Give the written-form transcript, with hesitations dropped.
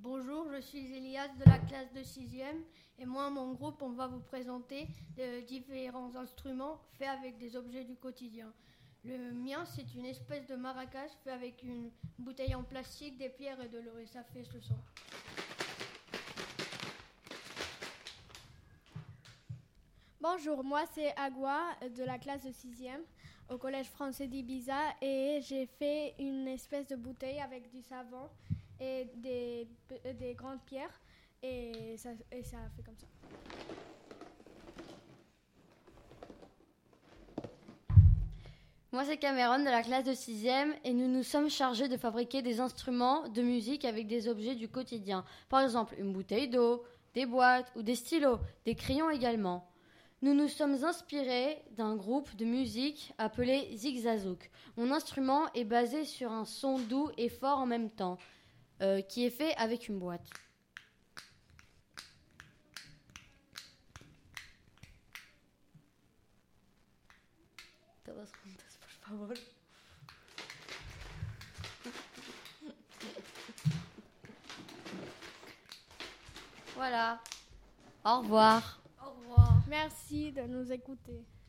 Bonjour, je suis Elias de la classe de 6e et moi, mon groupe, on va vous présenter différents instruments faits avec des objets du quotidien. Le mien, c'est une espèce de maracas fait avec une bouteille en plastique, des pierres et de l'eau et ça fait ce son. Bonjour, moi c'est Agua de la classe de 6e au collège français d'Ibiza et j'ai fait une espèce de bouteille avec du savon et des grandes pierres et ça fait comme ça. Moi c'est Cameron de la classe de 6e et nous nous sommes chargés de fabriquer des instruments de musique avec des objets du quotidien. Par exemple une bouteille d'eau, des boîtes ou des stylos, des crayons également. Nous nous sommes inspirés d'un groupe de musique appelé Zigzazouk. Mon instrument est basé sur un son doux et fort en même temps, qui est fait avec une boîte. Voilà. Au revoir. Au revoir. Merci de nous écouter.